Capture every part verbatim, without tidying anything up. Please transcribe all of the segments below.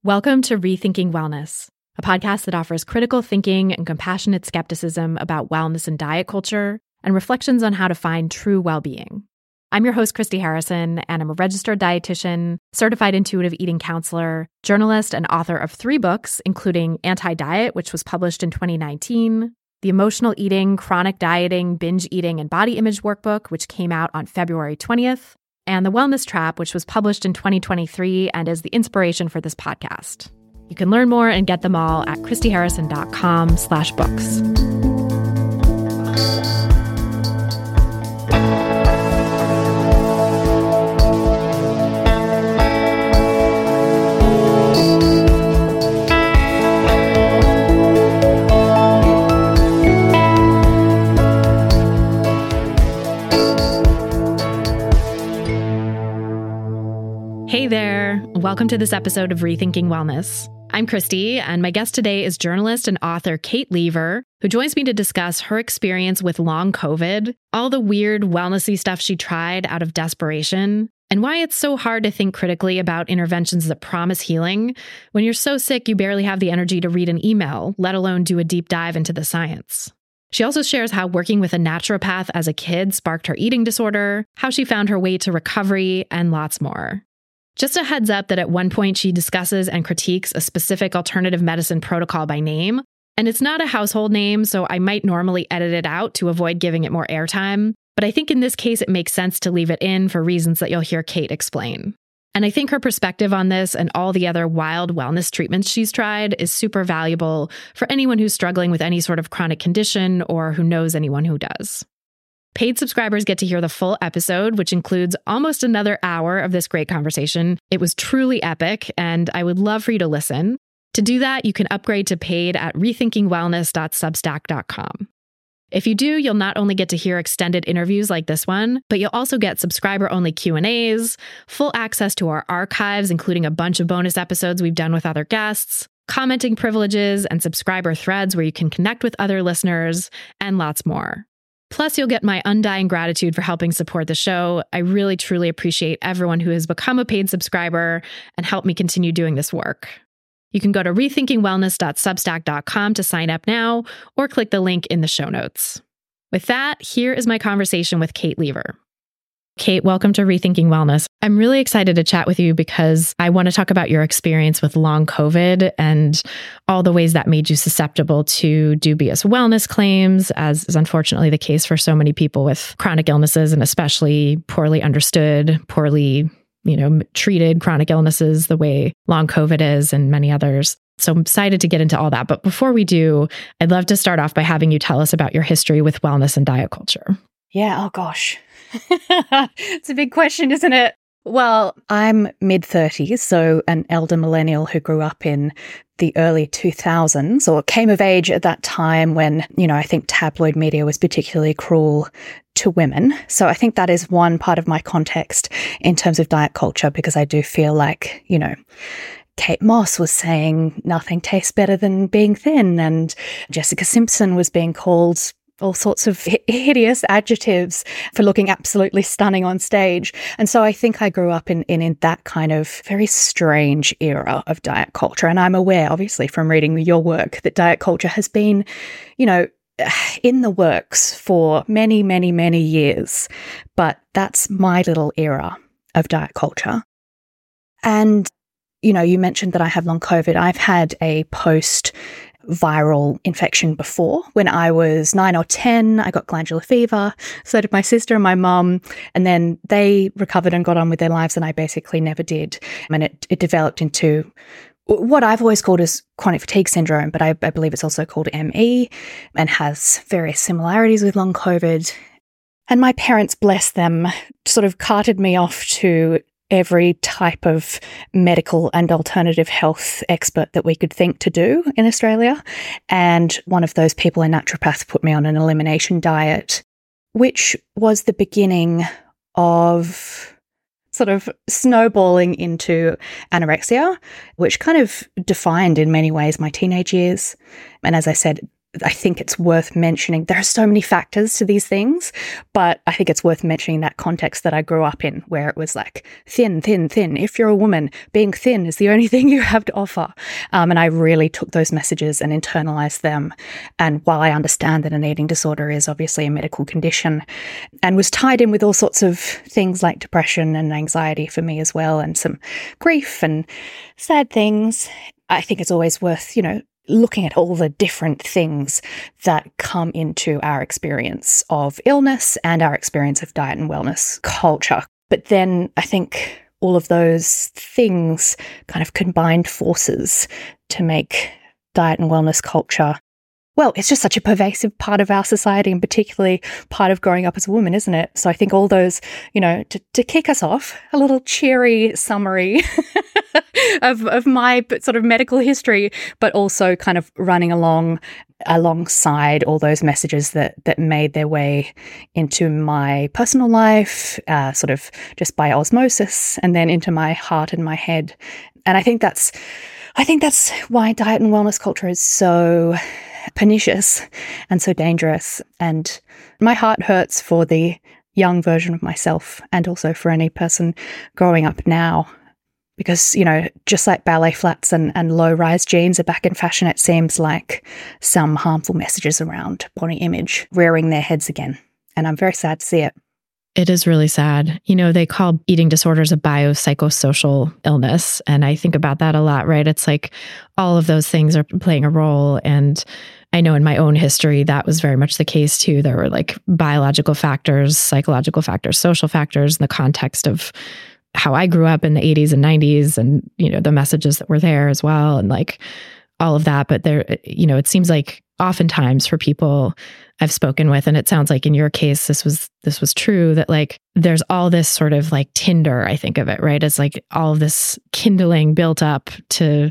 Welcome to Rethinking Wellness, a podcast that offers critical thinking and compassionate skepticism about wellness and diet culture, and reflections on how to find true well-being. I'm your host, Christy Harrison, and I'm a registered dietitian, certified intuitive eating counselor, journalist, and author of three books, including Anti-Diet, which was published in twenty nineteen, The Emotional Eating, Chronic Dieting, Binge Eating, and Body Image Workbook, which came out on February twentieth, and The Wellness Trap, which was published in twenty twenty-three and is the inspiration for this podcast. You can learn more and get them all at christyharrison.com slash books. Hey there. Welcome to this episode of Rethinking Wellness. I'm Christy, and my guest today is journalist and author Kate Lever, who joins me to discuss her experience with long COVID, all the weird wellnessy stuff she tried out of desperation, and why it's so hard to think critically about interventions that promise healing when you're so sick you barely have the energy to read an email, let alone do a deep dive into the science. She also shares how working with a naturopath as a kid sparked her eating disorder, how she found her way to recovery, and lots more. Just a heads up that at one point she discusses and critiques a specific alternative medicine protocol by name, and it's not a household name, so I might normally edit it out to avoid giving it more airtime, but I think in this case it makes sense to leave it in for reasons that you'll hear Kate explain. And I think her perspective on this and all the other wild wellness treatments she's tried is super valuable for anyone who's struggling with any sort of chronic condition or who knows anyone who does. Paid subscribers get to hear the full episode, which includes almost another hour of this great conversation. It was truly epic, and I would love for you to listen. To do that, you can upgrade to paid at rethinking wellness dot substack dot com. If you do, you'll not only get to hear extended interviews like this one, but you'll also get subscriber-only Q and A's, full access to our archives, including a bunch of bonus episodes we've done with other guests, commenting privileges, and subscriber threads where you can connect with other listeners, and lots more. Plus, you'll get my undying gratitude for helping support the show. I really, truly appreciate everyone who has become a paid subscriber and helped me continue doing this work. You can go to rethinking wellness dot substack dot com to sign up now, or click the link in the show notes. With that, here is my conversation with Kate Lever. Kate, welcome to Rethinking Wellness. I'm really excited to chat with you because I want to talk about your experience with long COVID and all the ways that made you susceptible to dubious wellness claims, as is unfortunately the case for so many people with chronic illnesses, and especially poorly understood, poorly, you know, treated chronic illnesses the way long COVID is and many others. So I'm excited to get into all that. But before we do, I'd love to start off by having you tell us about your history with wellness and diet culture. Yeah, oh gosh. It's a big question, isn't it? Well, I'm mid-thirties, so an elder millennial who grew up in the early two thousands, or came of age at that time when, you know, I think tabloid media was particularly cruel to women. So I think that is one part of my context in terms of diet culture, because I do feel like, you know, Kate Moss was saying nothing tastes better than being thin, and Jessica Simpson was being called all sorts of hideous adjectives for looking absolutely stunning on stage. And so I think I grew up in, in, in that kind of very strange era of diet culture. And I'm aware, obviously, from reading your work, that diet culture has been, you know, in the works for many, many, many years. But that's my little era of diet culture. And, you know, you mentioned that I have long COVID. I've had a post viral infection before. When I was nine or ten, I got glandular fever. So did my sister and my mum. And then they recovered and got on with their lives, and I basically never did. And it, it developed into what I've always called as chronic fatigue syndrome, but I, I believe it's also called M E, and has various similarities with long COVID. And my parents, bless them, sort of carted me off to every type of medical and alternative health expert that we could think to do in Australia. And one of those people, a naturopath, put me on an elimination diet, which was the beginning of sort of snowballing into anorexia, which kind of defined in many ways my teenage years. And as I said, I think it's worth mentioning. There are so many factors to these things, but I think it's worth mentioning that context that I grew up in, where it was like thin, thin, thin. If you're a woman, being thin is the only thing you have to offer. Um, and I really took those messages and internalized them. And while I understand that an eating disorder is obviously a medical condition and was tied in with all sorts of things like depression and anxiety for me as well, and some grief and sad things, I think it's always worth, you know, looking at all the different things that come into our experience of illness and our experience of diet and wellness culture. But then I think all of those things kind of combined forces to make diet and wellness culture, well, it's just such a pervasive part of our society, and particularly part of growing up as a woman, isn't it? So I think all those, you know, to, to kick us off, a little cheery summary of, of my sort of medical history, but also kind of running along alongside all those messages that that made their way into my personal life, uh, sort of just by osmosis, and then into my heart and my head. And I think that's, I think that's why diet and wellness culture is so pernicious and so dangerous. And my heart hurts for the young version of myself, and also for any person growing up now. Because, you know, just like ballet flats and, and low-rise jeans are back in fashion, it seems like some harmful messages around body image rearing their heads again. And I'm very sad to see it. It is really sad. You know, they call eating disorders a biopsychosocial illness. And I think about that a lot, right? It's like all of those things are playing a role. And I know in my own history, that was very much the case too. There were like biological factors, psychological factors, social factors in the context of how I grew up in the eighties and nineties, and, you know, the messages that were there as well, and like all of that. But there, you know, it seems like oftentimes for people I've spoken with, and it sounds like in your case, this was, this was true, that like, there's all this sort of like tinder, I think of it, right? It's like all of this kindling built up to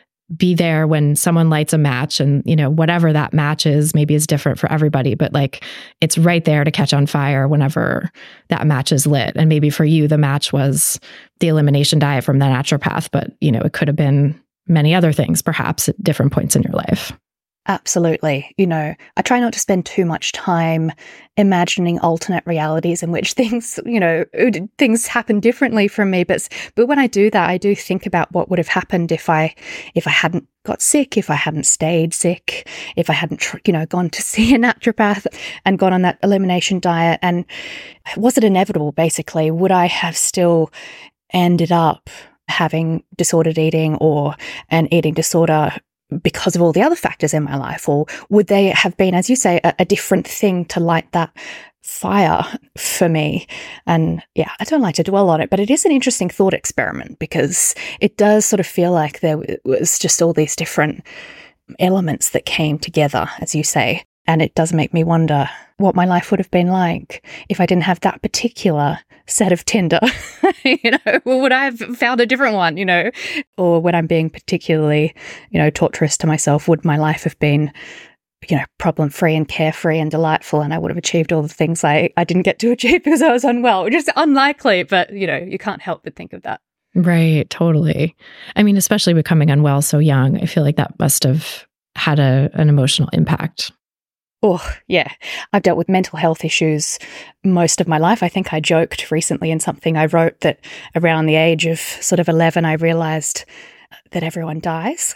be there when someone lights a match, and, you know, whatever that match is, maybe is different for everybody, but like, it's right there to catch on fire whenever that match is lit. And maybe for you, the match was the elimination diet from the naturopath, but, you know, it could have been many other things, perhaps at different points in your life. Absolutely. You know, I try not to spend too much time imagining alternate realities in which things, you know, things happen differently from me. But but when I do that, I do think about what would have happened if I if I hadn't got sick, if I hadn't stayed sick, if I hadn't, you know, gone to see a naturopath and gone on that elimination diet. And was it inevitable, basically? Would I have still ended up having disordered eating or an eating disorder because of all the other factors in my life? Or would they have been, as you say, a, a different thing to light that fire for me? And yeah, I don't like to dwell on it, but it is an interesting thought experiment, because it does sort of feel like there was just all these different elements that came together, as you say. And it does make me wonder what my life would have been like if I didn't have that particular set of Tinder. You know, well, would I have found a different one, you know? Or when I'm being particularly, you know, torturous to myself, would my life have been, you know, problem-free and carefree and delightful, and I would have achieved all the things I, I didn't get to achieve because I was unwell? Which is unlikely, but, you know, you can't help but think of that. Right, totally. I mean, especially becoming unwell so young, I feel like that must have had a an emotional impact. Oh, yeah. I've dealt with mental health issues most of my life. I think I joked recently in something I wrote that around the age of sort of eleven, I realized that everyone dies.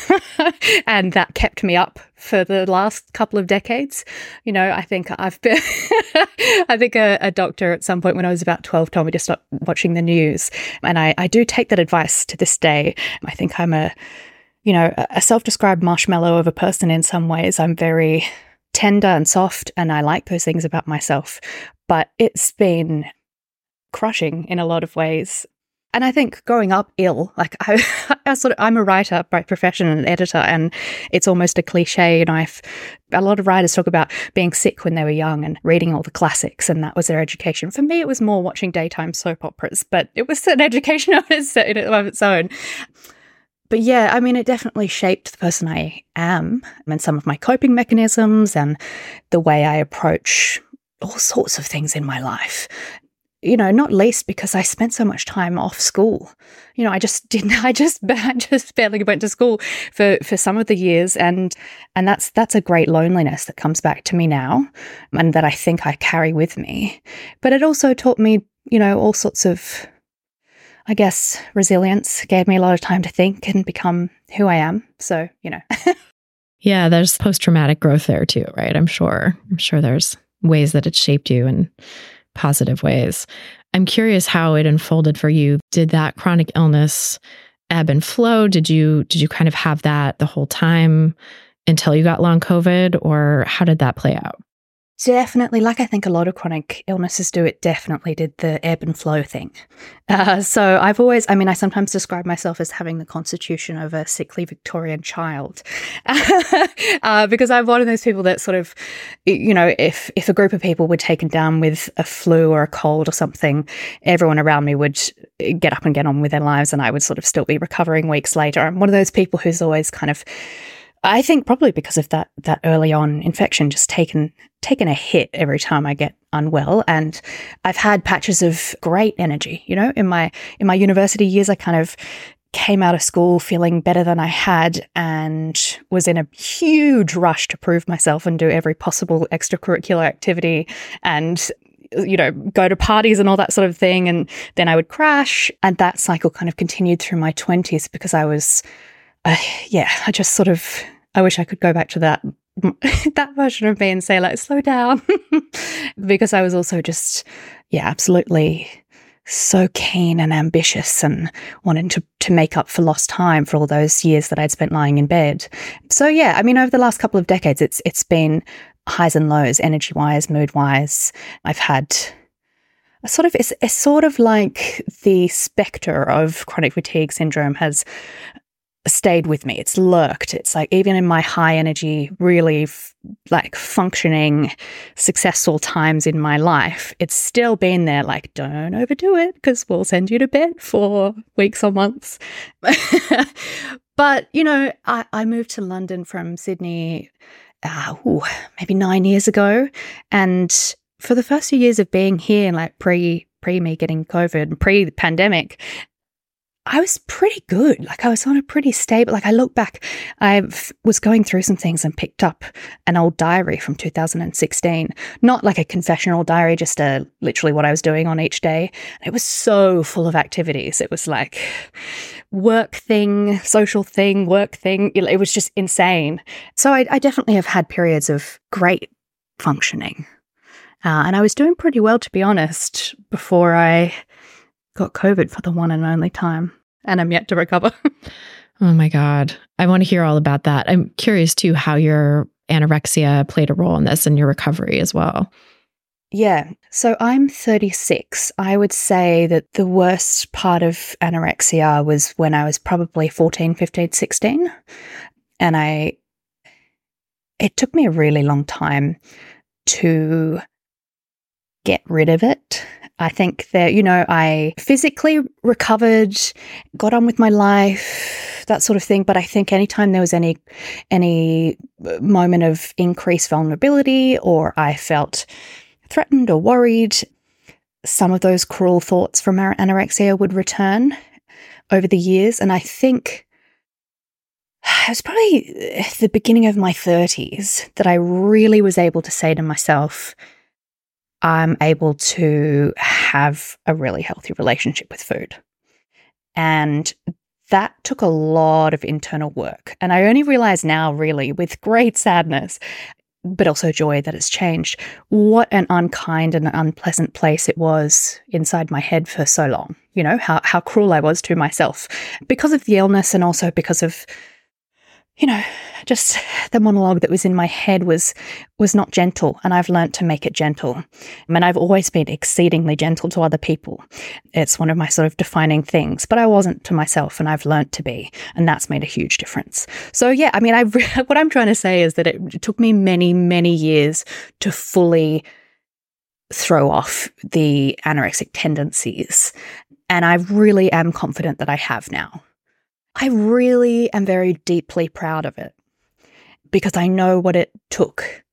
And that kept me up for the last couple of decades. You know, I think I've been, I think a, a doctor at some point when I was about twelve told me to stop watching the news. And I, I do take that advice to this day. I think I'm a, you know, a self-described marshmallow of a person in some ways. I'm very tender and soft, and I like those things about myself, but it's been crushing in a lot of ways. And I think growing up ill, like I, I sort of, I'm a writer by profession and an editor, and it's almost a cliche. You know, I've, a lot of writers talk about being sick when they were young and reading all the classics, and that was their education. For me, it was more watching daytime soap operas, but it was an education of its, of its own. But yeah, I mean, it definitely shaped the person I am, and some of my coping mechanisms and the way I approach all sorts of things in my life. you know, not least because I spent so much time off school. You know, I just didn't, I just, I just barely went to school for, for some of the years. And, and that's, that's a great loneliness that comes back to me now and that I think I carry with me. But it also taught me, you know, all sorts of, I guess, resilience, gave me a lot of time to think and become who I am. So, you know. Yeah, there's post-traumatic growth there too, right? I'm sure. I'm sure there's ways that it shaped you in positive ways. I'm curious how it unfolded for you. Did that chronic illness ebb and flow? Did you did you kind of have that the whole time until you got long COVID, or how did that play out? Definitely, like I think a lot of chronic illnesses do, it definitely did the ebb and flow thing. Uh, so I've always, I mean, I sometimes describe myself as having the constitution of a sickly Victorian child uh, because I'm one of those people that sort of, you know, if, if a group of people were taken down with a flu or a cold or something, everyone around me would get up and get on with their lives and I would sort of still be recovering weeks later. I'm one of those people who's always kind of, I think probably because of that that early on infection, just taken taken a hit every time I get unwell. And I've had patches of great energy, you know, in my in my university years, I kind of came out of school feeling better than I had and was in a huge rush to prove myself and do every possible extracurricular activity and, you know, go to parties and all that sort of thing. And then I would crash. And that cycle kind of continued through my twenties because I was, uh, yeah, I just sort of, I wish I could go back to that that version of me and say, like, slow down. Because I was also just, yeah, absolutely so keen and ambitious and wanting to, to make up for lost time for all those years that I'd spent lying in bed. So, yeah, I mean, over the last couple of decades, it's it's been highs and lows, energy-wise, mood-wise. I've had a sort of, it's, it's sort of like the spectre of chronic fatigue syndrome has stayed with me. It's lurked. It's like even in my high energy, really f- like functioning, successful times in my life, it's still been there. Like, don't overdo it because we'll send you to bed for weeks or months. But, you know, I, I moved to London from Sydney uh, ooh, maybe nine years ago. And for the first few years of being here, like pre, pre me getting COVID, pre-pandemic, I was pretty good. Like I was on a pretty stable, like I look back, I was going through some things and picked up an old diary from two thousand sixteen, not like a confessional diary, just a, literally what I was doing on each day. It was so full of activities. It was like work thing, social thing, work thing. It was just insane. So I, I definitely have had periods of great functioning. Uh, and I was doing pretty well, to be honest, before I got COVID for the one and only time, and I'm yet to recover. Oh my God. I want to hear all about that. I'm curious too how your anorexia played a role in this and your recovery as well. Yeah. So I'm thirty-six. I would say that the worst part of anorexia was when I was probably fourteen, fifteen, sixteen. And I, it took me a really long time to get rid of it. I think that, you know, I physically recovered, got on with my life, that sort of thing. But I think anytime there was any any moment of increased vulnerability or I felt threatened or worried, some of those cruel thoughts from anorexia would return over the years. And I think it was probably the beginning of my thirties that I really was able to say to myself, I'm able to have a really healthy relationship with food. And that took a lot of internal work. And I only realize now, really, with great sadness, but also joy that it's changed, what an unkind and unpleasant place it was inside my head for so long. You know, how, how cruel I was to myself because of the illness and also because of, you know, just the monologue that was in my head was was not gentle, and I've learned to make it gentle. I mean, I've always been exceedingly gentle to other people. It's one of my sort of defining things, but I wasn't to myself, and I've learned to be, and that's made a huge difference. So yeah, I mean, I what I'm trying to say is that it took me many, many years to fully throw off the anorexic tendencies, and I really am confident that I have now. I really am very deeply proud of it because I know what it took.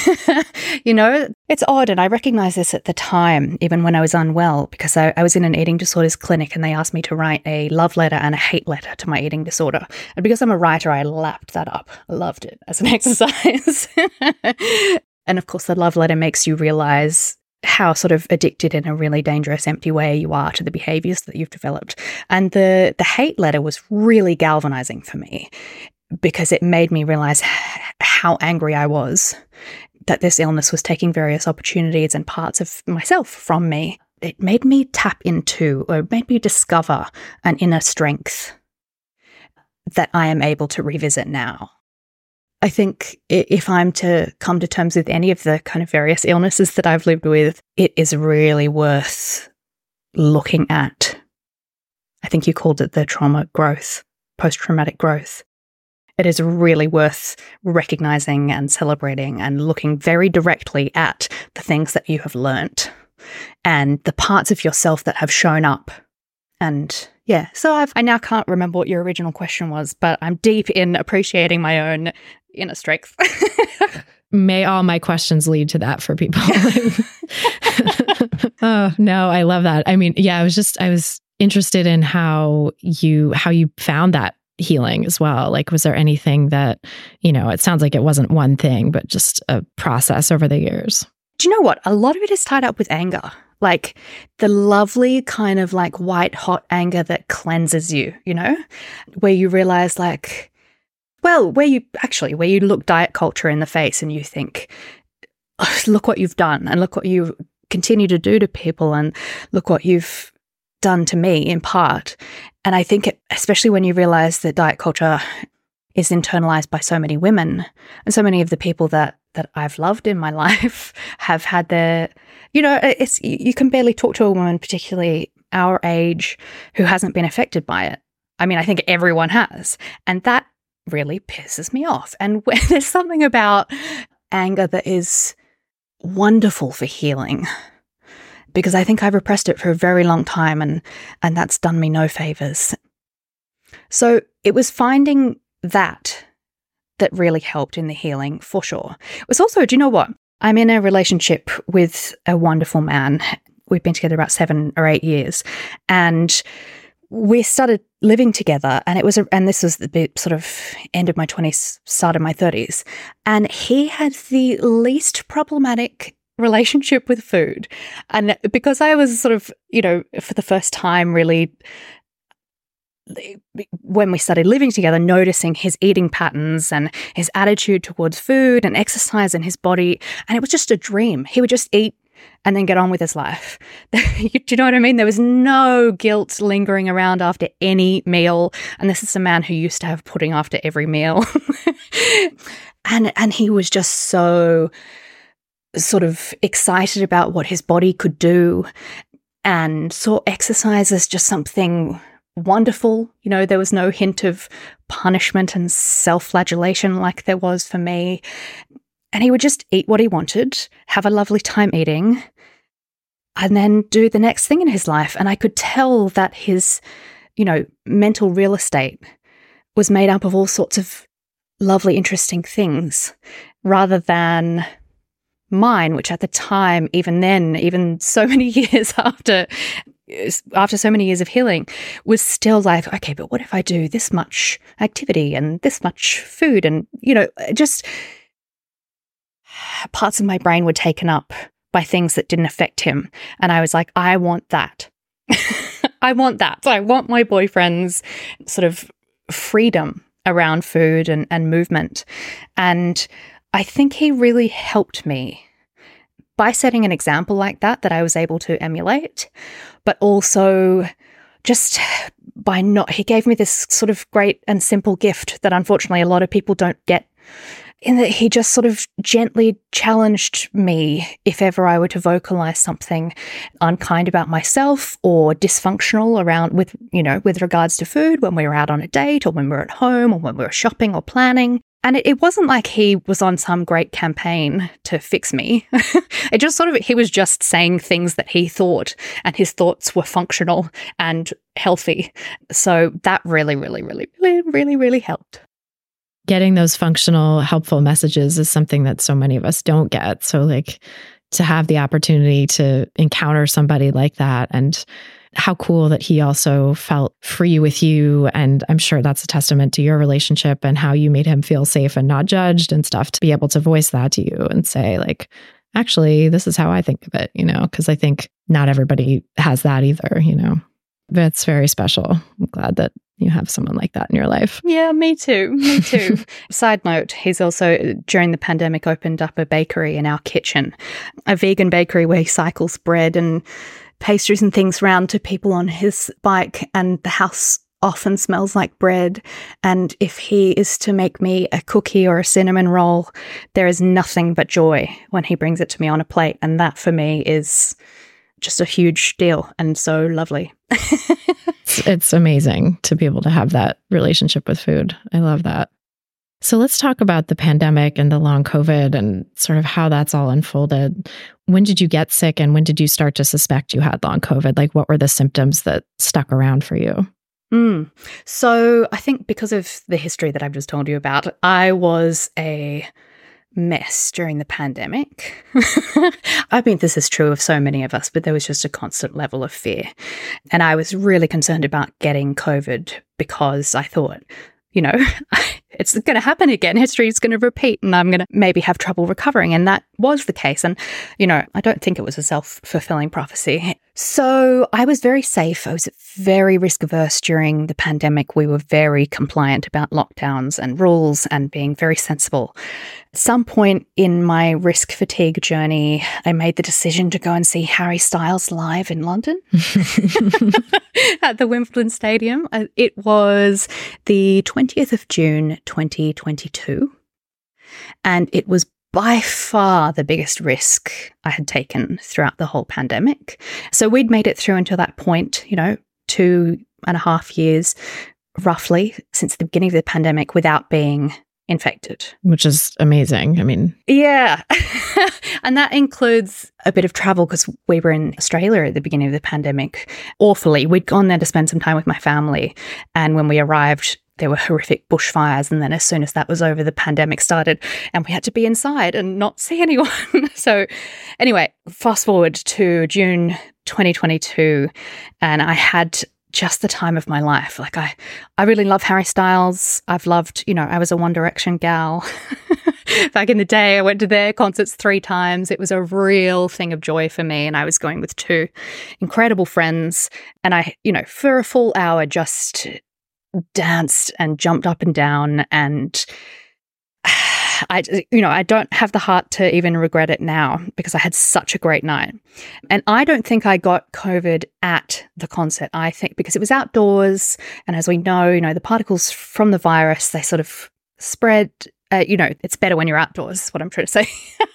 You know, it's odd. And I recognized this at the time, even when I was unwell, because I, I was in an eating disorders clinic and they asked me to write a love letter and a hate letter to my eating disorder. And because I'm a writer, I lapped that up. I loved it as an exercise. And of course, the love letter makes you realize how sort of addicted in a really dangerous, empty way you are to the behaviors that you've developed. And the the hate letter was really galvanizing for me because it made me realize how angry I was that this illness was taking various opportunities and parts of myself from me. It made me tap into, or made me discover an inner strength that I am able to revisit now. I think if I'm to come to terms with any of the kind of various illnesses that I've lived with, it is really worth looking at. I think you called it the trauma growth, post-traumatic growth. It is really worth recognizing and celebrating and looking very directly at the things that you have learnt and the parts of yourself that have shown up. And yeah, so I've, I now can't remember what your original question was, but I'm deep in appreciating my own inner strength. May all my questions lead to that for people. Oh, no, I love that. I mean, yeah, I was just, I was interested in how you, how you found that healing as well. Like, was there anything that, you know, it sounds like it wasn't one thing, but just a process over the years? Do you know what? A lot of it is tied up with anger. Like the lovely kind of like white hot anger that cleanses you, you know, where you realize like, well, where you actually, where you look diet culture in the face and you think, oh, look what you've done and look what you continue to do to people and look what you've done to me in part. And I think it, especially when you realize that diet culture is internalized by so many women and so many of the people that that I've loved in my life have had their, you know, it's, you can barely talk to a woman, particularly our age, who hasn't been affected by it. I mean, I think everyone has. And that really pisses me off. And when there's something about anger that is wonderful for healing, because I think I've repressed it for a very long time and, and that's done me no favors. So it was finding that that really helped in the healing for sure. It was also, do you know what? I'm in a relationship with a wonderful man. We've been together about seven or eight years and we started living together and it was, a, and this was the bit sort of end of my twenties, start of my thirties. And he had the least problematic relationship with food. And because I was sort of, you know, for the first time really, when we started living together, noticing his eating patterns and his attitude towards food and exercise and his body. And it was just a dream. He would just eat and then get on with his life. Do you know what I mean? There was no guilt lingering around after any meal. And this is a man who used to have pudding after every meal. and and he was just so sort of excited about what his body could do and saw exercise as just something wonderful. You know, there was no hint of punishment and self-flagellation like there was for me. And he would just eat what he wanted, have a lovely time eating, and then do the next thing in his life. And I could tell that his, you know, mental real estate was made up of all sorts of lovely, interesting things rather than mine, which at the time, even then, even so many years after after so many years of healing, was still like, okay, but what if I do this much activity and this much food? And, you know, just parts of my brain were taken up by things that didn't affect him. And I was like, I want that. I want that. So I want my boyfriend's sort of freedom around food and, and movement. And I think he really helped me by setting an example like that, that I was able to emulate, but also just by not, he gave me this sort of great and simple gift that unfortunately a lot of people don't get, in that he just sort of gently challenged me if ever I were to vocalize something unkind about myself or dysfunctional around with, you know, with regards to food when we were out on a date or when we were at home or when we were shopping or planning. And it, it wasn't like he was on some great campaign to fix me. It just sort of, he was just saying things that he thought, and his thoughts were functional and healthy. So that really, really, really, really, really, really helped. getting those functional, helpful messages is something that so many of us don't get. So like to have the opportunity to encounter somebody like that, and how cool that he also felt free with you. And I'm sure that's a testament to your relationship and how you made him feel safe and not judged and stuff, to be able to voice that to you and say like, actually, this is how I think of it, you know, because I think not everybody has that either, you know. That's very special. I'm glad that you have someone like that in your life. Yeah, me too. Me too. Side note, he's also, during the pandemic, opened up a bakery in our kitchen, a vegan bakery where he cycles bread and pastries and things around to people on his bike, and the house often smells like bread. And if he is to make me a cookie or a cinnamon roll, there is nothing but joy when he brings it to me on a plate. And that for me is just a huge deal and so lovely. it's, it's amazing to be able to have that relationship with food. I love that. So let's talk about the pandemic and the long COVID and sort of how that's all unfolded. When did you get sick, and when did you start to suspect you had long COVID? Like, what were the symptoms that stuck around for you? Mm. So I think because of the history that I've just told you about, I was a mess during the pandemic. I mean, this is true of so many of us, but there was just a constant level of fear. And I was really concerned about getting COVID because I thought, you know, it's going to happen again. History is going to repeat and I'm going to maybe have trouble recovering. And that was the case. And, you know, I don't think it was a self-fulfilling prophecy. So I was very safe. I was very risk averse during the pandemic. We were very compliant about lockdowns and rules and being very sensible. At some point in my risk fatigue journey, I made the decision to go and see Harry Styles live in London at the Wimbledon Stadium. It was the twentieth of June, twenty twenty-two. And it was by far the biggest risk I had taken throughout the whole pandemic. So we'd made it through until that point, you know, two and a half years roughly since the beginning of the pandemic without being infected. Which is amazing. I mean, yeah. And that includes a bit of travel because we were in Australia at the beginning of the pandemic. Awfully. We'd gone there to spend some time with my family. And when we arrived, there were horrific bushfires. And then as soon as that was over, the pandemic started and we had to be inside and not see anyone. So anyway, fast forward to June twenty twenty-two, and I had just the time of my life. Like I, I really love Harry Styles. I've loved, you know, I was a One Direction gal. Back in the day, I went to their concerts three times. It was a real thing of joy for me. And I was going with two incredible friends. And I, you know, for a full hour just danced and jumped up and down. And I, you know, I don't have the heart to even regret it now because I had such a great night. And I don't think I got COVID at the concert. I think because it was outdoors. And as we know, you know, the particles from the virus, they sort of spread. Uh, you know, it's better when you're outdoors, what I'm trying to say.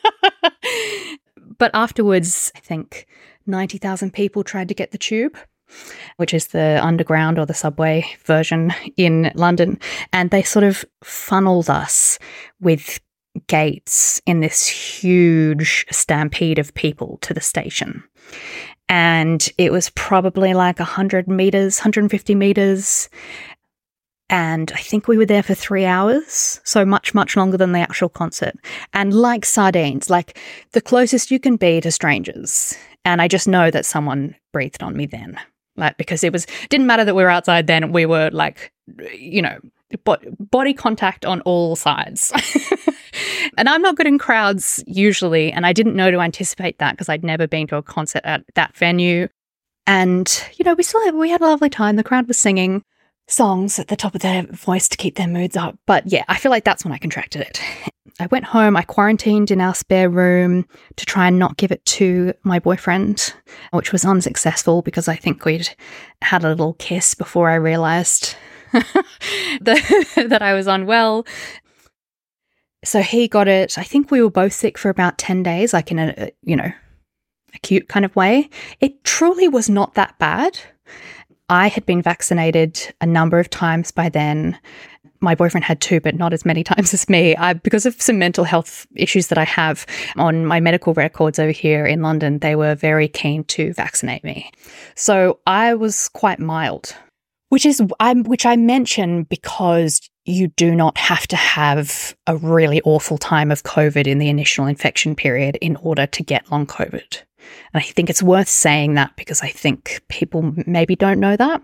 But afterwards, I think ninety thousand people tried to get the tube, which is the underground or the subway version in London. And they sort of funneled us with gates in this huge stampede of people to the station. And it was probably like one hundred meters, one hundred fifty meters. And I think we were there for three hours, so much, much longer than the actual concert. And like sardines, like the closest you can be to strangers. And I just know that someone breathed on me then. Like, because it was, didn't matter that we were outside then, we were like, you know, bo- body contact on all sides. And I'm not good in crowds usually, and I didn't know to anticipate that because I'd never been to a concert at that venue. And, you know, we still had, we had a lovely time. The crowd was singing songs at the top of their voice to keep their moods up. But yeah, I feel like that's when I contracted it. I went home, I quarantined in our spare room to try and not give it to my boyfriend, which was unsuccessful because I think we'd had a little kiss before I realised that, that I was unwell. So he got it. I think we were both sick for about ten days, like in a, you know, acute kind of way. It truly was not that bad. I had been vaccinated a number of times by then. My boyfriend had too, but not as many times as me. I, because of some mental health issues that I have on my medical records over here in London, they were very keen to vaccinate me. So I was quite mild Which is I'm which I mention because you do not have to have a really awful time of COVID in the initial infection period in order to get long COVID. And I think it's worth saying that because I think people maybe don't know that.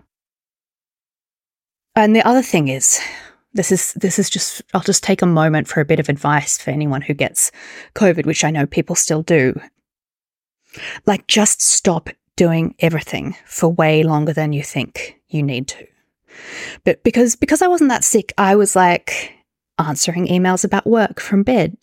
And the other thing is, this is this is just I'll just take a moment for a bit of advice for anyone who gets COVID, which I know people still do. Like, just stop doing everything for way longer than you think you need to. But because because I wasn't that sick, I was like answering emails about work from bed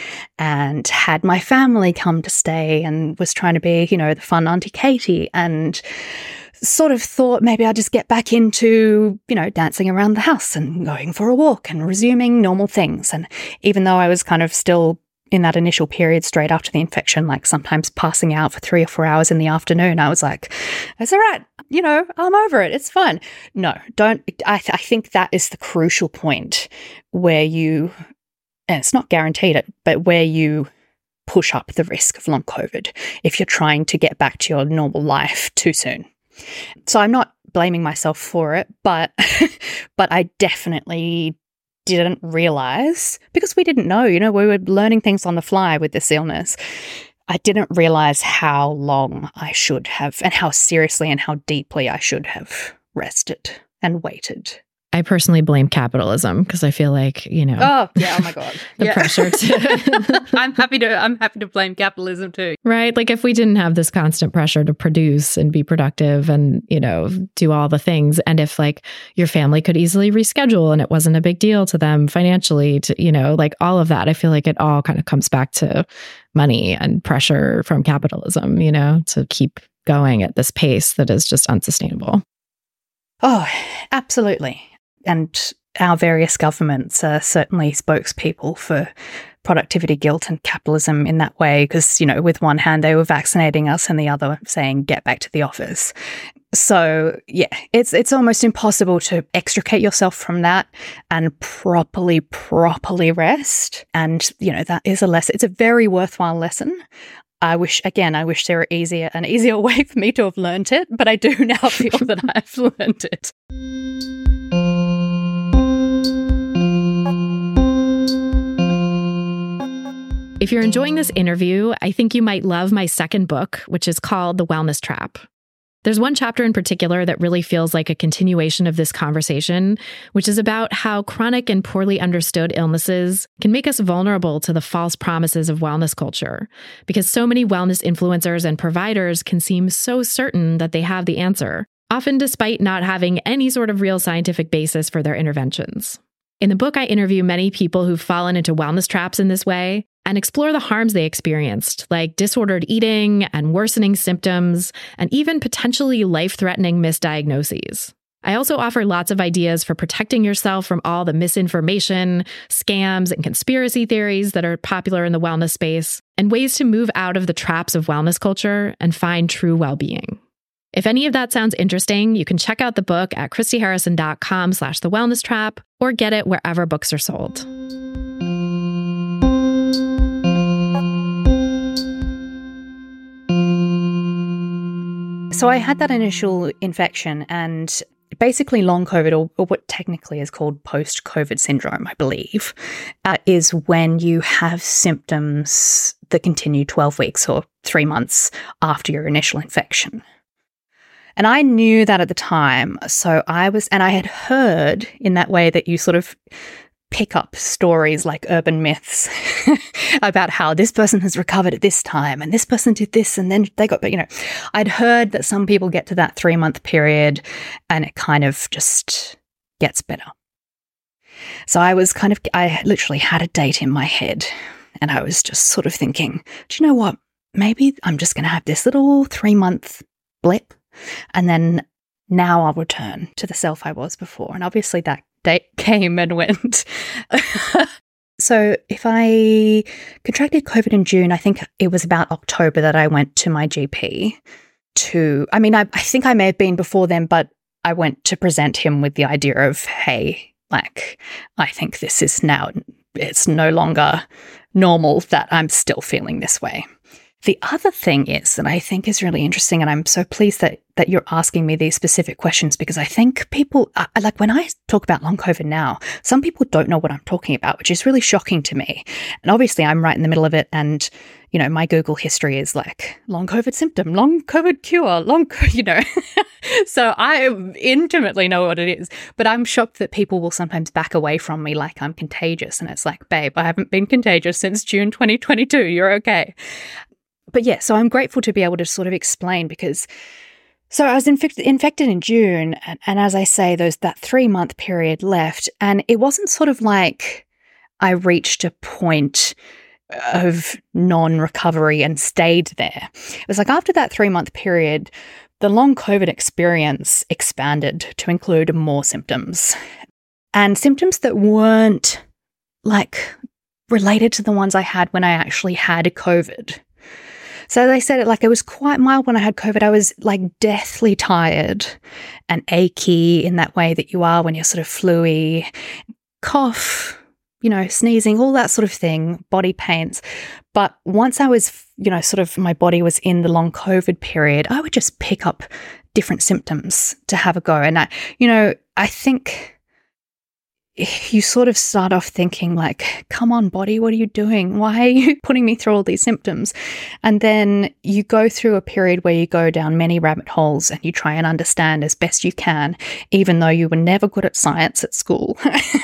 and had my family come to stay and was trying to be, you know, the fun Auntie Katie, and sort of thought maybe I'd just get back into, you know, dancing around the house and going for a walk and resuming normal things. And even though I was kind of still in that initial period straight after the infection, like sometimes passing out for three or four hours in the afternoon, I was like, it's all right, you know, I'm over it, it's fine. No, don't. I, th- I think that is the crucial point where you, and it's not guaranteed, but where you push up the risk of long COVID if you're trying to get back to your normal life too soon. So I'm not blaming myself for it, but but I definitely didn't realize, because we didn't know, you know, we were learning things on the fly with this illness. I didn't realize how long I should have, and how seriously and how deeply I should have rested and waited. I personally blame capitalism because I feel like, you know. Oh, yeah. Oh, my God. the yeah. pressure to. I'm happy to, I'm happy to blame capitalism too. Right. Like, if we didn't have this constant pressure to produce and be productive and, you know, do all the things. And if like your family could easily reschedule and it wasn't a big deal to them financially, to, you know, like all of that, I feel like it all kind of comes back to money and pressure from capitalism, you know, to keep going at this pace that is just unsustainable. Oh, absolutely. And our various governments are certainly spokespeople for productivity guilt and capitalism in that way, because, you know, with one hand they were vaccinating us and the other saying get back to the office. So, yeah, it's it's almost impossible to extricate yourself from that and properly, properly rest. And, you know, that is a lesson. It's a very worthwhile lesson. I wish, again, I wish there were easier an easier way for me to have learned it, but I do now feel that I've learned it. If you're enjoying this interview, I think you might love my second book, which is called The Wellness Trap. There's one chapter in particular that really feels like a continuation of this conversation, which is about how chronic and poorly understood illnesses can make us vulnerable to the false promises of wellness culture, because so many wellness influencers and providers can seem so certain that they have the answer, often despite not having any sort of real scientific basis for their interventions. In the book, I interview many people who've fallen into wellness traps in this way and explore the harms they experienced, like disordered eating and worsening symptoms, and even potentially life-threatening misdiagnoses. I also offer lots of ideas for protecting yourself from all the misinformation, scams, and conspiracy theories that are popular in the wellness space, and ways to move out of the traps of wellness culture and find true well-being. If any of that sounds interesting, you can check out the book at christyharrison.com slash the wellness trap or get it wherever books are sold. So I had that initial infection, and basically long COVID, or, or what technically is called post-COVID syndrome, I believe, uh, is when you have symptoms that continue twelve weeks or three months after your initial infection. And I knew that at the time. So I was, and I had heard in that way that you sort of pick up stories like urban myths about how this person has recovered at this time and this person did this and then they got, but you know, I'd heard that some people get to that three month period and it kind of just gets better. So I was kind of, I literally had a date in my head and I was just sort of thinking, do you know what? Maybe I'm just going to have this little three month blip. And then now I'll return to the self I was before. And obviously that date came and went. So if I contracted COVID in June, I think it was about October that I went to my G P to, I mean, I, I think I may have been before then, but I went to present him with the idea of, hey, like, I think this is now, it's no longer normal that I'm still feeling this way. The other thing is that I think is really interesting, and I'm so pleased that that you're asking me these specific questions, because I think people, uh, like when I talk about long COVID now, some people don't know what I'm talking about, which is really shocking to me. And obviously I'm right in the middle of it, and, you know, my Google history is like long COVID symptom, long COVID cure, long, you know. So I intimately know what it is, but I'm shocked that people will sometimes back away from me like I'm contagious. And it's like, babe, I haven't been contagious since June twenty twenty-two. You're okay. But yeah, so I'm grateful to be able to sort of explain, because so I was infect- infected in June, and, and as I say, there's that three month period left, and it wasn't sort of like I reached a point of non-recovery and stayed there. It was like after that three month period, the long COVID experience expanded to include more symptoms, and symptoms that weren't like related to the ones I had when I actually had COVID. So they said it like it was quite mild when I had COVID. I was like deathly tired and achy in that way that you are when you're sort of flu-y, cough, you know, sneezing, all that sort of thing, body pains. But once I was, you know, sort of my body was in the long COVID period, I would just pick up different symptoms to have a go. And I, you know, I think you sort of start off thinking like, come on, body, what are you doing? Why are you putting me through all these symptoms? And then you go through a period where you go down many rabbit holes and you try and understand as best you can, even though you were never good at science at school,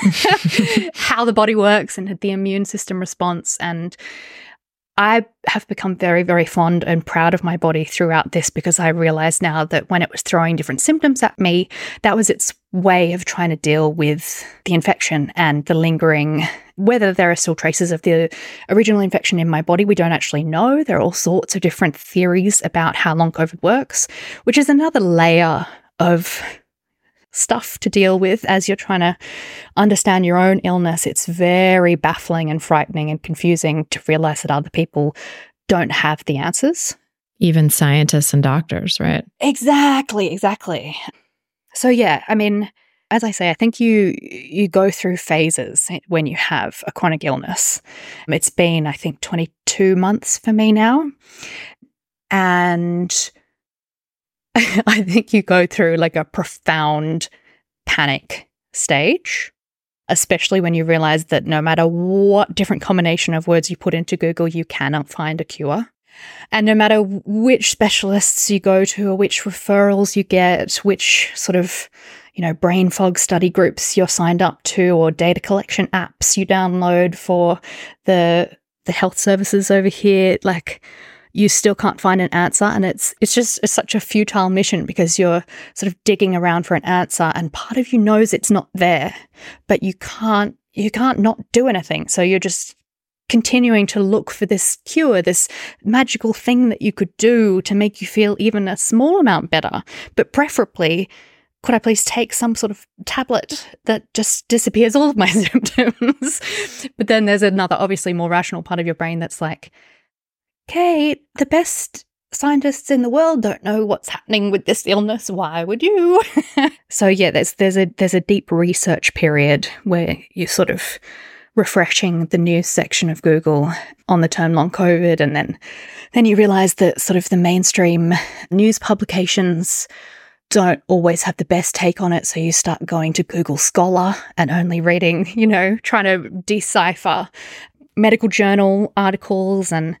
how the body works and the immune system response. And I have become very, very fond and proud of my body throughout this, because I realize now that when it was throwing different symptoms at me, that was its way of trying to deal with the infection and the lingering, whether there are still traces of the original infection in my body, we don't actually know. There are all sorts of different theories about how long COVID works, which is another layer of stuff to deal with as you're trying to understand your own illness. It's very baffling and frightening and confusing to realize that other people don't have the answers. Even scientists and doctors, right? Exactly, exactly. So yeah, I mean, as I say, I think you you go through phases when you have a chronic illness. It's been, I think, twenty-two months for me now. And I think you go through like a profound panic stage, especially when you realize that no matter what different combination of words you put into Google, you cannot find a cure. And no matter which specialists you go to or which referrals you get, which sort of, you know, brain fog study groups you're signed up to or data collection apps you download for the the health services over here, like, you still can't find an answer. And it's it's just it's such a futile mission, because you're sort of digging around for an answer and part of you knows it's not there, but you can't you can't not do anything. So you're just continuing to look for this cure, this magical thing that you could do to make you feel even a small amount better. But preferably, could I please take some sort of tablet that just disappears all of my symptoms? But then there's another, obviously more rational part of your brain that's like, Kate, the best scientists in the world don't know what's happening with this illness. Why would you? So yeah, there's there's a there's a deep research period where you're sort of refreshing the news section of Google on the term long COVID, and then then you realize that sort of the mainstream news publications don't always have the best take on it. So you start going to Google Scholar and only reading, you know, trying to decipher medical journal articles. And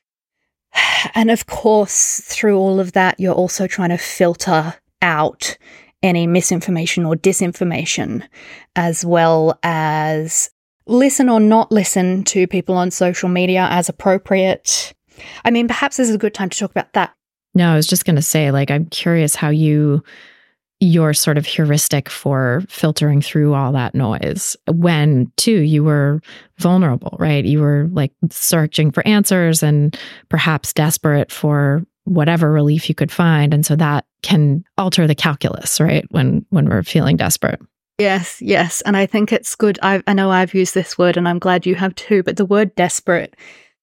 And of course, through all of that, you're also trying to filter out any misinformation or disinformation, as well as listen or not listen to people on social media as appropriate. I mean, perhaps this is a good time to talk about that. No, I was just going to say, like, I'm curious how you, your sort of heuristic for filtering through all that noise when, too, you were vulnerable, right? You were like searching for answers and perhaps desperate for whatever relief you could find. And so that can alter the calculus, right? When, when we're feeling desperate. Yes, yes. And I think it's good. I, I know I've used this word and I'm glad you have too, but the word desperate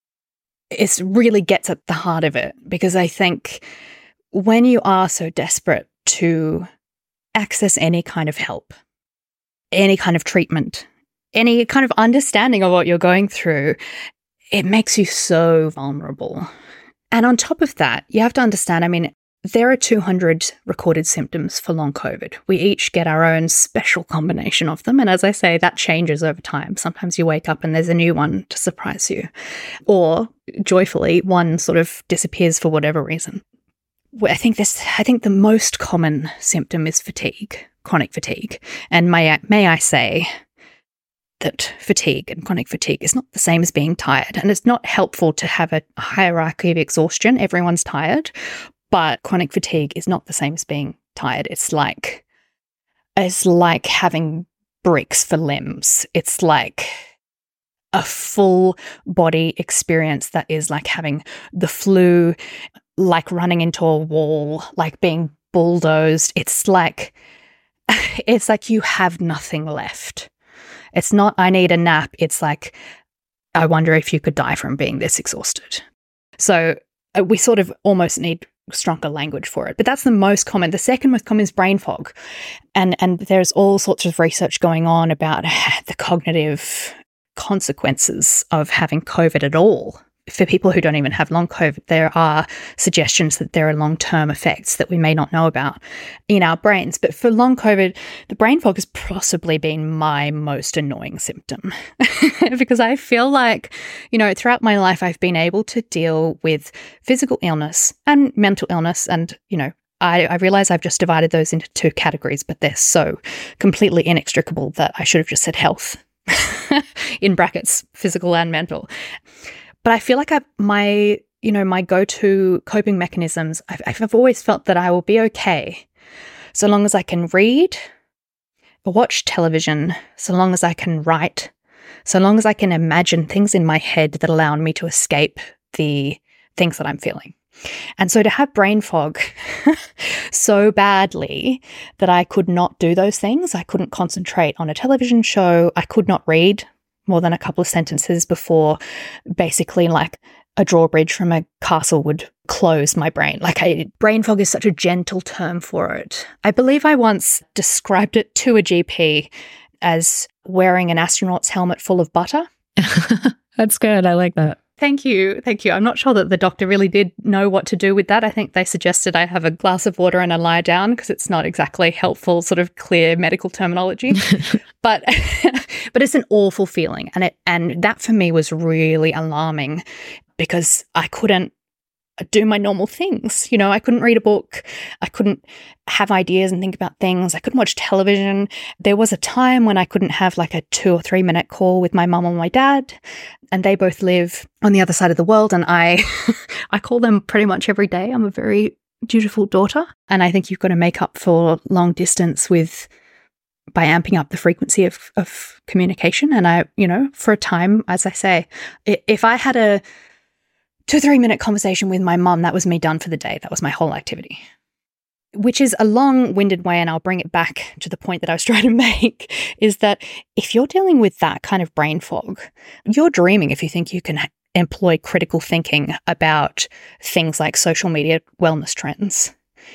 is really gets at the heart of it, because I think when you are so desperate to access any kind of help, any kind of treatment, any kind of understanding of what you're going through, it makes you so vulnerable. And on top of that, you have to understand, I mean, there are two hundred recorded symptoms for long COVID. We each get our own special combination of them. And as I say, that changes over time. Sometimes you wake up and there's a new one to surprise you. Or joyfully, one sort of disappears for whatever reason. I think this, I think the most common symptom is fatigue, chronic fatigue. And may I, may I say that fatigue and chronic fatigue is not the same as being tired. And it's not helpful to have a hierarchy of exhaustion. Everyone's tired. But chronic fatigue is not the same as being tired. It's like, it's like having bricks for limbs. It's like a full body experience that is like having the flu, like running into a wall, like being bulldozed. It's like, it's like you have nothing left. It's not, I need a nap. It's like, I wonder if you could die from being this exhausted. So uh, we sort of almost need stronger language for it. But that's the most common. The second most common is brain fog. And and there's all sorts of research going on about the cognitive consequences of having COVID at all. For people who don't even have long COVID, there are suggestions that there are long-term effects that we may not know about in our brains. But for long COVID, the brain fog has possibly been my most annoying symptom because I feel like, you know, throughout my life, I've been able to deal with physical illness and mental illness. And, you know, I, I realize I've just divided those into two categories, but they're so completely inextricable that I should have just said health in brackets, physical and mental. But I feel like I, my, you know, my go-to coping mechanisms, I've, I've always felt that I will be okay so long as I can read or watch television, so long as I can write, so long as I can imagine things in my head that allow me to escape the things that I'm feeling. And so to have brain fog so badly that I could not do those things, I couldn't concentrate on a television show, I could not read more than a couple of sentences before basically like a drawbridge from a castle would close my brain. Like I, brain fog is such a gentle term for it. I believe I once described it to a G P as wearing an astronaut's helmet full of butter. That's good. I like that. Thank you. Thank you. I'm not sure that the doctor really did know what to do with that. I think they suggested I have a glass of water and I lie down because it's not exactly helpful, sort of clear medical terminology. but but it's an awful feeling. And it and that for me was really alarming because I couldn't do my normal things. You know, I couldn't read a book. I couldn't have ideas and think about things. I couldn't watch television. There was a time when I couldn't have like a two or three minute call with my mum or my dad. And they both live on the other side of the world. And I, I call them pretty much every day. I'm a very dutiful daughter. And I think you've got to make up for long distance with, by amping up the frequency of, of communication. And I, you know, for a time, as I say, if I had a two, three minute conversation with my mum, that was me done for the day. That was my whole activity, which is a long-winded way. And I'll bring it back to the point that I was trying to make is that if you're dealing with that kind of brain fog, you're dreaming if you think you can employ critical thinking about things like social media wellness trends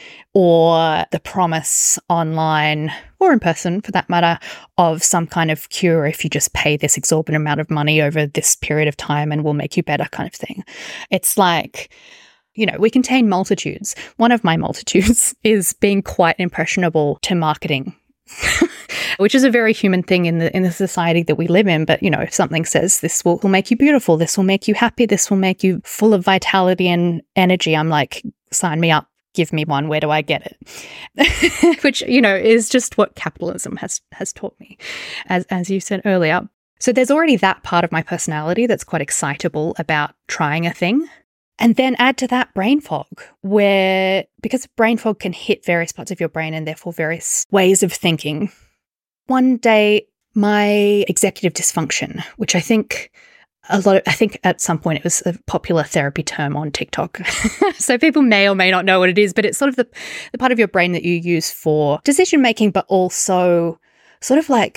or the promise online or in person for that matter of some kind of cure if you just pay this exorbitant amount of money over this period of time and will make you better kind of thing. It's like, you know, we contain multitudes. One of my multitudes is being quite impressionable to marketing, which is a very human thing in the in the society that we live in. But, you know, if something says this will, will make you beautiful, this will make you happy, this will make you full of vitality and energy, I'm like, sign me up. Give me one. Where do I get it? Which, you know, is just what capitalism has has taught me, as as you said earlier. So there's already that part of my personality that's quite excitable about trying a thing. And then add to that brain fog, where because brain fog can hit various parts of your brain and therefore various ways of thinking. One day, my executive dysfunction, which I think a lot of, I think at some point it was a popular therapy term on TikTok. So people may or may not know what it is, but it's sort of the, the part of your brain that you use for decision making, but also sort of like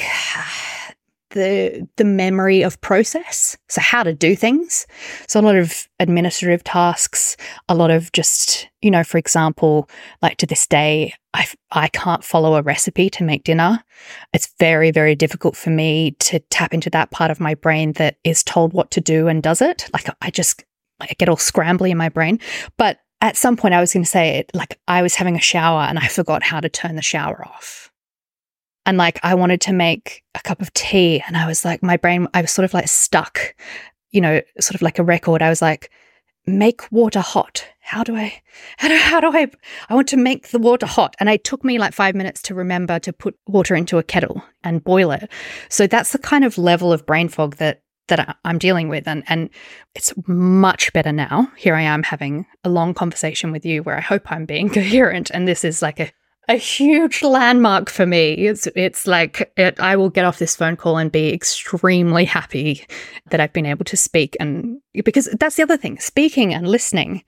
the the memory of process. So how to do things. So a lot of administrative tasks, a lot of just, you know, for example, like to this day, I, I can't follow a recipe to make dinner. It's very, very difficult for me to tap into that part of my brain that is told what to do and does it. Like I just I get all scrambly in my brain. But at some point I was going to say it, like I was having a shower and I forgot how to turn the shower off. And like I wanted to make a cup of tea and I was like, my brain, I was sort of like stuck, you know, sort of like a record. I was like, make water hot. How do I, how do, how do I, I want to make the water hot. And it took me like five minutes to remember to put water into a kettle and boil it. So that's the kind of level of brain fog that that I'm dealing with. And, and it's much better now. Here I am having a long conversation with you where I hope I'm being coherent. And this is like a, a huge landmark for me. It's it's like it, I will get off this phone call and be extremely happy that I've been able to speak. And because that's the other thing, speaking and listening,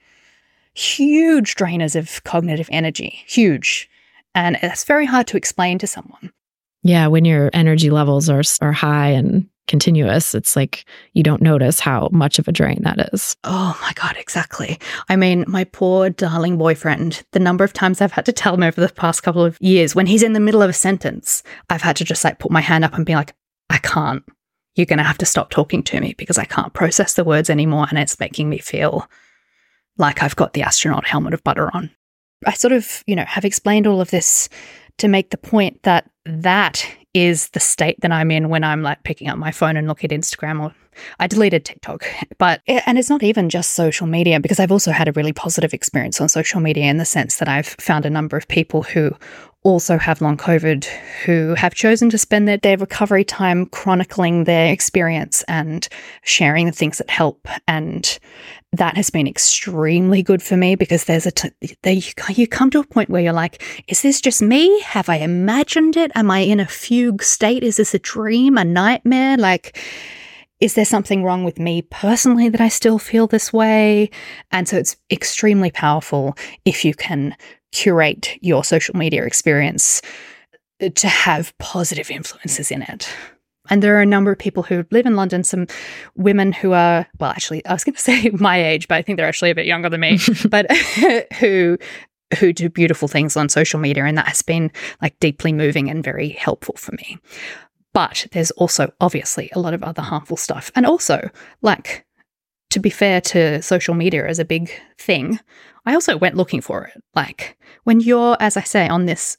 huge drainers of cognitive energy, huge. And that's very hard to explain to someone. Yeah, when your energy levels are are high and continuous, it's like you don't notice how much of a drain that is. Oh my God, exactly. I mean, my poor darling boyfriend, the number of times I've had to tell him over the past couple of years, when he's in the middle of a sentence, I've had to just like put my hand up and be like, I can't. You're going to have to stop talking to me because I can't process the words anymore and it's making me feel like I've got the astronaut helmet of butter on. I sort of, you know, have explained all of this to make the point that that is the state that I'm in when I'm like picking up my phone and look at Instagram, or I deleted TikTok. But, and it's not even just social media, because I've also had a really positive experience on social media in the sense that I've found a number of people who also have long COVID who have chosen to spend their, their recovery time chronicling their experience and sharing the things that help. And that has been extremely good for me, because there's a t- there you, you come to a point where you're like, is this just me? Have I imagined it? Am I in a fugue state? Is this a dream, a nightmare? Like, is there something wrong with me personally that I still feel this way? And so it's extremely powerful if you can curate your social media experience to have positive influences in it. And there are a number of people who live in London, some women who are, well, actually, I was going to say my age, but I think they're actually a bit younger than me, but who who do beautiful things on social media. And that has been like deeply moving and very helpful for me. But there's also obviously a lot of other harmful stuff. And also, like, to be fair to social media as a big thing, I also went looking for it. Like, when you're, as I say, on this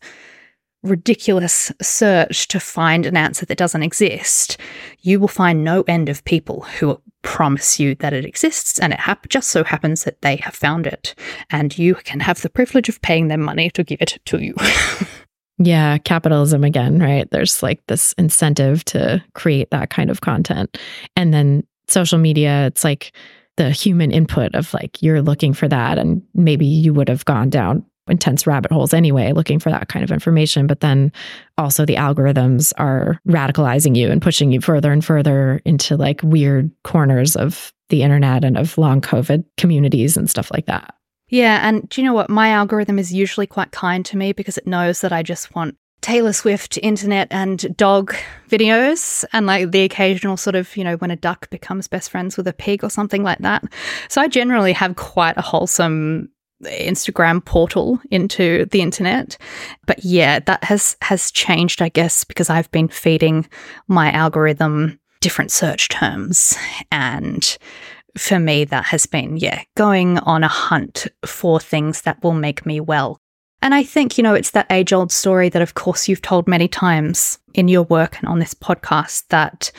ridiculous search to find an answer that doesn't exist, you will find no end of people who promise you that it exists, and it hap- just so happens that they have found it, and you can have the privilege of paying them money to give it to you. Yeah, capitalism again, right? There's like this incentive to create that kind of content. And then social media, it's like the human input of like, you're looking for that, and maybe you would have gone down intense rabbit holes anyway, looking for that kind of information. But then also the algorithms are radicalizing you and pushing you further and further into like weird corners of the internet and of long COVID communities and stuff like that. Yeah. And do you know what? My algorithm is usually quite kind to me because it knows that I just want Taylor Swift, internet and dog videos, and like the occasional sort of, you know, when a duck becomes best friends with a pig or something like that. So I generally have quite a wholesome Instagram portal into the internet. But yeah, that has has changed, I guess, because I've been feeding my algorithm different search terms. And for me, that has been, yeah, going on a hunt for things that will make me well. And I think, you know, it's that age-old story that, of course, you've told many times in your work and on this podcast, that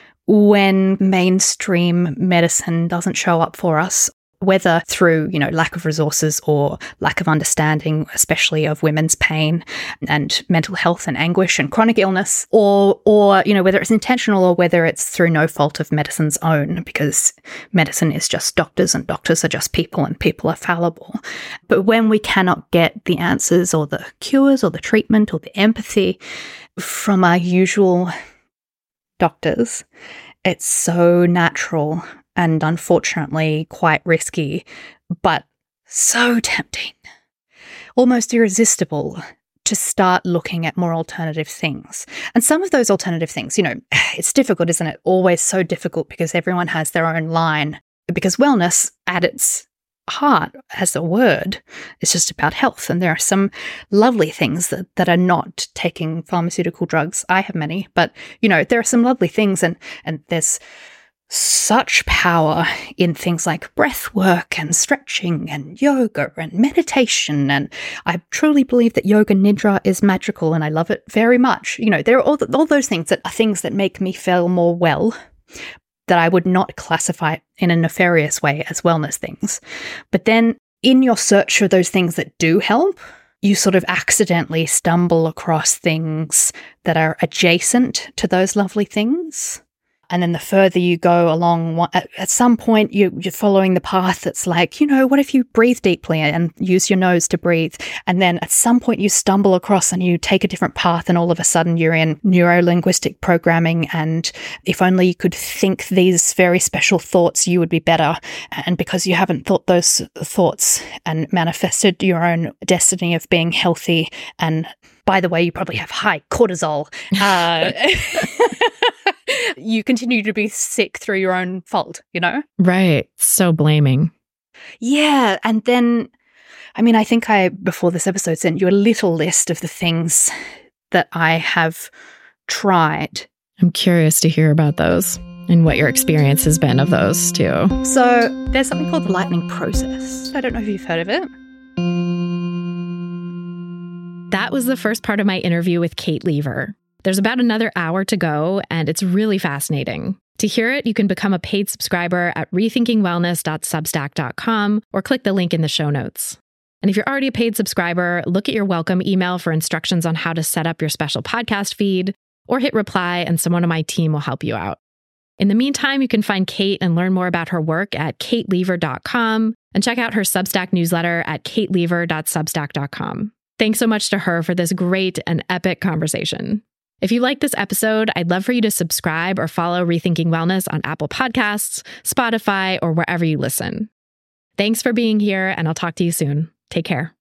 when mainstream medicine doesn't show up for us, whether through, you know, lack of resources or lack of understanding, especially of women's pain and mental health and anguish and chronic illness, or, or, you know, whether it's intentional or whether it's through no fault of medicine's own, because medicine is just doctors and doctors are just people and people are fallible. But when we cannot get the answers or the cures or the treatment or the empathy from our usual doctors, it's so natural and unfortunately quite risky, but so tempting, almost irresistible, to start looking at more alternative things. And some of those alternative things, you know, it's difficult, isn't it? Always so difficult, because everyone has their own line. Because wellness at its heart, as a word, is just about health. And there are some lovely things that, that are not taking pharmaceutical drugs. I have many, but, you know, there are some lovely things, and, and there's such power in things like breath work and stretching and yoga and meditation. And I truly believe that yoga nidra is magical and I love it very much. You know, there are all, the, all those things that are things that make me feel more well, that I would not classify in a nefarious way as wellness things. But then in your search for those things that do help, you sort of accidentally stumble across things that are adjacent to those lovely things. And then the further you go along, at, at some point you, you're following the path that's like, you know, what if you breathe deeply and use your nose to breathe? And then at some point you stumble across and you take a different path and all of a sudden you're in neuro-linguistic programming and if only you could think these very special thoughts, you would be better. And because you haven't thought those thoughts and manifested your own destiny of being healthy, and by the way, you probably have high cortisol, uh, you continue to be sick through your own fault, you know? Right. So blaming. Yeah. And then, I mean, I think I, before this episode, sent you a little list of the things that I have tried. I'm curious to hear about those and what your experience has been of those too. So there's something called the lightning process. I don't know if you've heard of it. That was the first part of my interview with Kate Lever. There's about another hour to go, and it's really fascinating. To hear it, you can become a paid subscriber at rethinking wellness dot substack dot com or click the link in the show notes. And if you're already a paid subscriber, look at your welcome email for instructions on how to set up your special podcast feed, or hit reply and someone on my team will help you out. In the meantime, you can find Kate and learn more about her work at kate lever dot com and check out her Substack newsletter at kate lever dot substack dot com. Thanks so much to her for this great and epic conversation. If you like this episode, I'd love for you to subscribe or follow Rethinking Wellness on Apple Podcasts, Spotify, or wherever you listen. Thanks for being here, and I'll talk to you soon. Take care.